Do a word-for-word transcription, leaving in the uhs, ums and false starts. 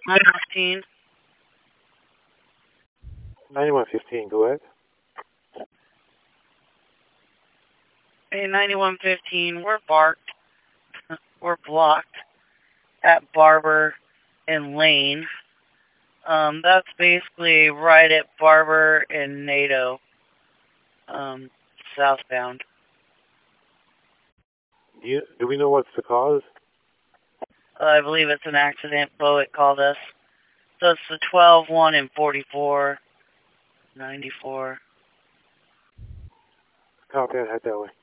fifteen. ninety-one fifteen, go ahead. Hey, ninety-one fifteen, we're barked. We're blocked at Barber and Lane. Um, that's basically right at Barber and NATO, um, southbound. Do, you, do we know what's the cause? Uh, I believe it's an accident. Bowick called us. So it's the twelve, one, and forty-four, ninety-four. Copy, I'll head that way.